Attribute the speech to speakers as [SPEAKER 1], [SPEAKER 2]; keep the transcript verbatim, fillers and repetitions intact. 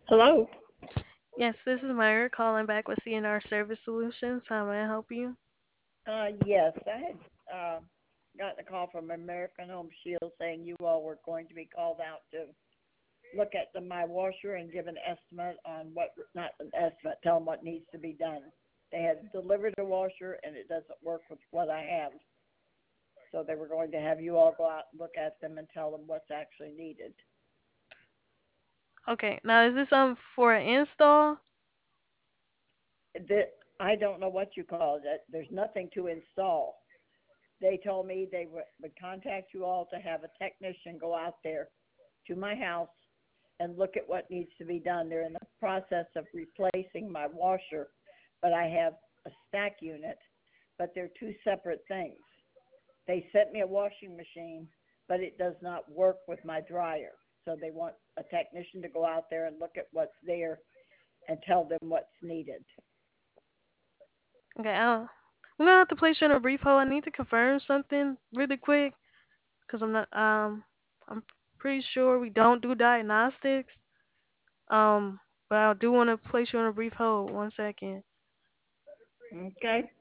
[SPEAKER 1] Hello.
[SPEAKER 2] Yes, this is Myra calling back with C N R Service Solutions. How may I help you?
[SPEAKER 1] Uh, yes, I had uh, gotten a call from American Home Shield saying you all were going to be called out to look at the, my washer and give an estimate on what, not an estimate, tell them what needs to be done. They had delivered a washer and it doesn't work with what I have. So they were going to have you all go out and look at them and tell them what's actually needed.
[SPEAKER 2] Okay, now is this um for an install?
[SPEAKER 1] The, I don't know what you call it. There's nothing to install. They told me they would, would contact you all to have a technician go out there to my house and look at what needs to be done. They're in the process of replacing my washer, but I have a stack unit, but they're two separate things. They sent me a washing machine, but it does not work with my dryer. So they want a technician to go out there and look at what's there and tell them what's needed.
[SPEAKER 2] Okay, I'll, I'm gonna have to place you on a brief hold. I need to confirm something really quick because I'm not um I'm pretty sure we don't do diagnostics. Um, but I do want to place you on a brief hold. One second.
[SPEAKER 1] Okay?